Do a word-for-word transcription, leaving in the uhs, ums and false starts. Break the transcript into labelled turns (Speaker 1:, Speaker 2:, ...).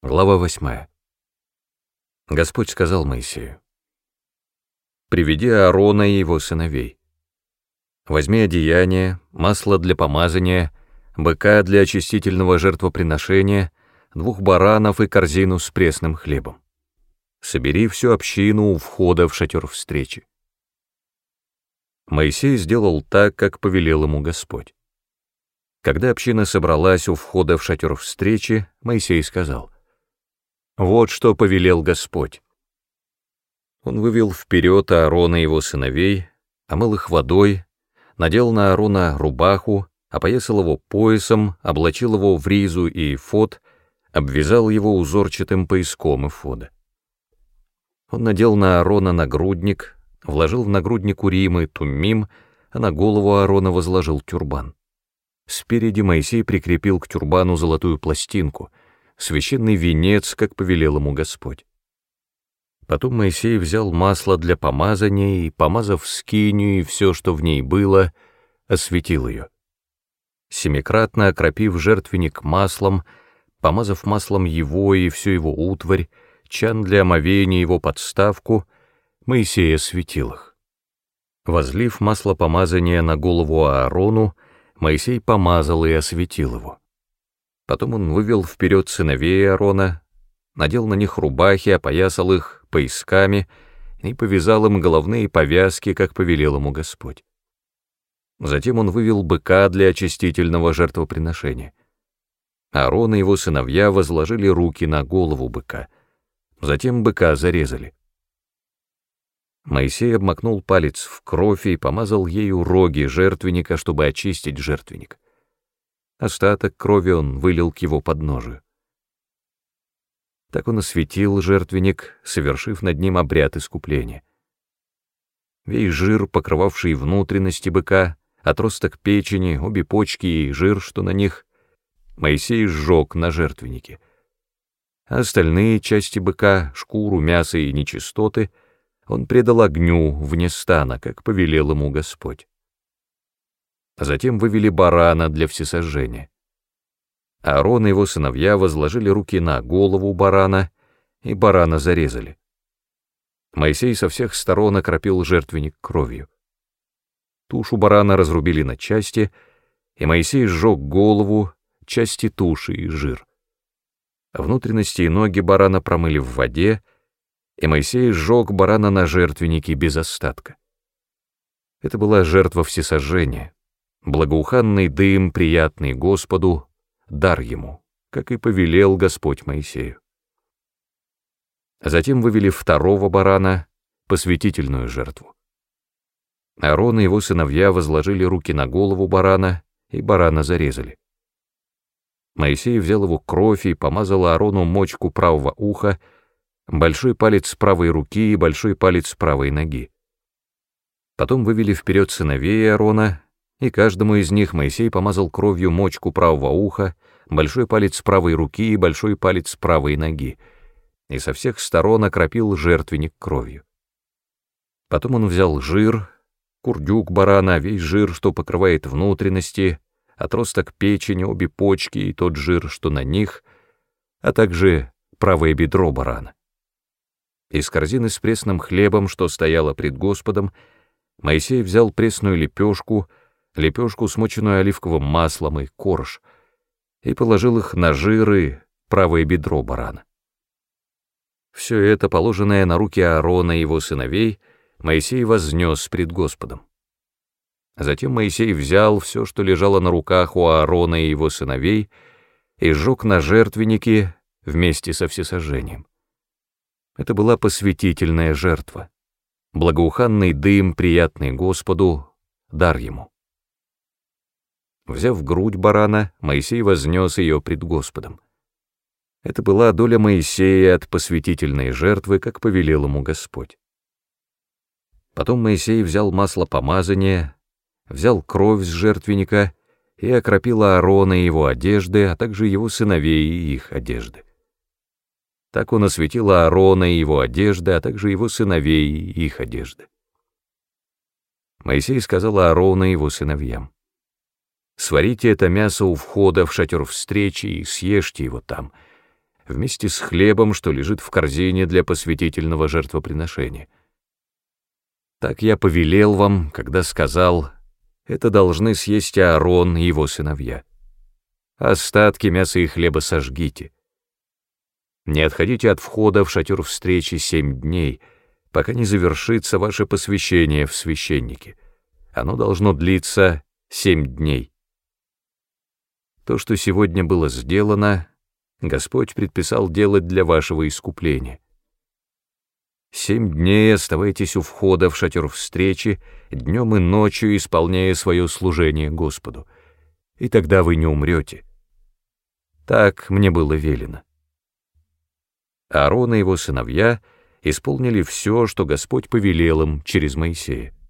Speaker 1: Глава восьмая. Господь сказал Моисею: «Приведи Аарона и его сыновей. Возьми одеяние, масло для помазания, быка для очистительного жертвоприношения, двух баранов и корзину с пресным хлебом. Собери всю общину у входа в шатер встречи». Моисей сделал так, как повелел ему Господь. Когда община собралась у входа в шатер встречи, Моисей сказал: «Вот что повелел Господь». Он вывел вперед Аарона и его сыновей, омыл их водой, надел на Аарона рубаху, опоясал его поясом, облачил его в ризу и эфод, обвязал его узорчатым пояском эфода. Он надел на Аарона нагрудник, вложил в нагрудник урим и туммим, а на голову Аарона возложил тюрбан. Спереди Моисей прикрепил к тюрбану золотую пластинку, священный венец, как повелел ему Господь. Потом Моисей взял масло для помазания и, помазав скинию и все, что в ней было, осветил ее. Семикратно окропив жертвенник маслом, помазав маслом его и всю его утварь, чан для омовения его подставку, Моисей осветил их. Возлив масло помазания на голову Аарону, Моисей помазал и осветил его. Потом он вывел вперед сыновей Аарона, надел на них рубахи, опоясал их поясками и повязал им головные повязки, как повелел ему Господь. Затем он вывел быка для очистительного жертвоприношения. Аарон и его сыновья возложили руки на голову быка, затем быка зарезали. Моисей обмакнул палец в кровь и помазал ею роги жертвенника, чтобы очистить жертвенник. Остаток крови он вылил к его подножию. Так он осветил жертвенник, совершив над ним обряд искупления. Весь жир, покрывавший внутренности быка, отросток печени, обе почки и жир, что на них, Моисей сжег на жертвеннике. А остальные части быка, шкуру, мясо и нечистоты он предал огню вне стана, как повелел ему Господь. Затем вывели барана для всесожжения. Аарон и его сыновья возложили руки на голову барана, и барана зарезали. Моисей со всех сторон окропил жертвенник кровью. Тушу барана разрубили на части, и Моисей сжег голову, части туши и жир. Внутренности и ноги барана промыли в воде, и Моисей сжег барана на жертвеннике без остатка. Это была жертва всесожжения, благоуханный дым, приятный Господу, дар ему, как и повелел Господь Моисею. Затем вывели второго барана, посвятительную жертву. Аарон и его сыновья возложили руки на голову барана, и барана зарезали. Моисей взял его кровь и помазал Аарону мочку правого уха, большой палец правой руки и большой палец правой ноги. Потом вывели вперед сыновей Аарона, и каждому из них Моисей помазал кровью мочку правого уха, большой палец правой руки и большой палец правой ноги, и со всех сторон окропил жертвенник кровью. Потом он взял жир, курдюк барана, весь жир, что покрывает внутренности, отросток печени, обе почки и тот жир, что на них, а также правое бедро барана. Из корзины с пресным хлебом, что стояла пред Господом, Моисей взял пресную лепешку, лепешку, смоченную оливковым маслом, и корж, и положил их на жир и правое бедро барана. Все это, положенное на руки Аарона и его сыновей, Моисей вознес пред Господом. Затем Моисей взял все, что лежало на руках у Аарона и его сыновей, и сжег на жертвеннике вместе со всесожжением. Это была посвятительная жертва, благоуханный дым, приятный Господу, дар ему. Взяв грудь барана, Моисей вознес ее пред Господом. Это была доля Моисея от посвятительной жертвы, как повелел ему Господь. Потом Моисей взял масло помазания, взял кровь с жертвенника и окропил Аарона и его одежды, а также его сыновей и их одежды. Так он осветил Аарона и его одежды, а также его сыновей и их одежды. Моисей сказал Аарону и его сыновьям: «Сварите это мясо у входа в шатер встречи и съешьте его там, вместе с хлебом, что лежит в корзине для посвятительного жертвоприношения. Так я повелел вам, когда сказал: это должны съесть Аарон и его сыновья. Остатки мяса и хлеба сожгите. Не отходите от входа в шатер встречи семь дней, пока не завершится ваше посвящение в священники. Оно должно длиться семь дней. То, что сегодня было сделано, Господь предписал делать для вашего искупления. Семь дней оставайтесь у входа в шатер встречи, днем и ночью исполняя свое служение Господу, и тогда вы не умрете. Так мне было велено. Аарон и его сыновья исполнили все, что Господь повелел им через Моисея.